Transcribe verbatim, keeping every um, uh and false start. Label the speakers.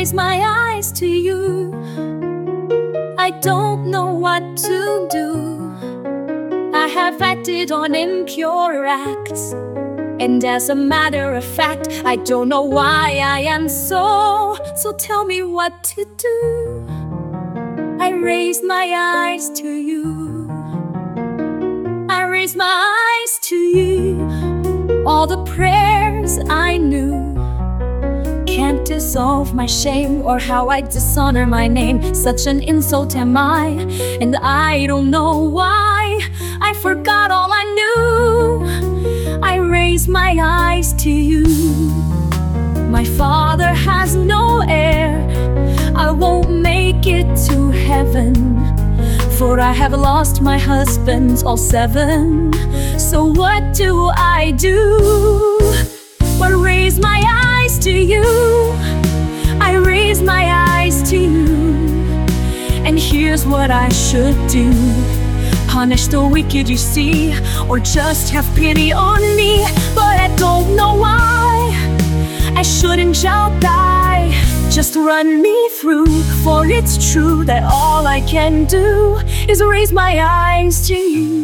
Speaker 1: raise my eyes to you. I don't know what to do. I have acted on impure acts, and as a matter of fact, I don't know why I am so. So tell me what to do. I raise my eyes to you. I raise my eyes to you. All the prayers I knew can't dissolve my shame or how I dishonor my name. Such an insult am I, and I don't know why. I forgot all I knew. I raise my eyes to you. My father has no heir. I won't make it to heaven, for I have lost my husbands, all seven. So what do I do? But raise my eyes to you. I raise my eyes to you. And here's what I should do: punish the wicked, you see, or just have pity on me. But I don't know why I shouldn't shall die. Just run me through, for it's true that all I can do is raise my eyes to you.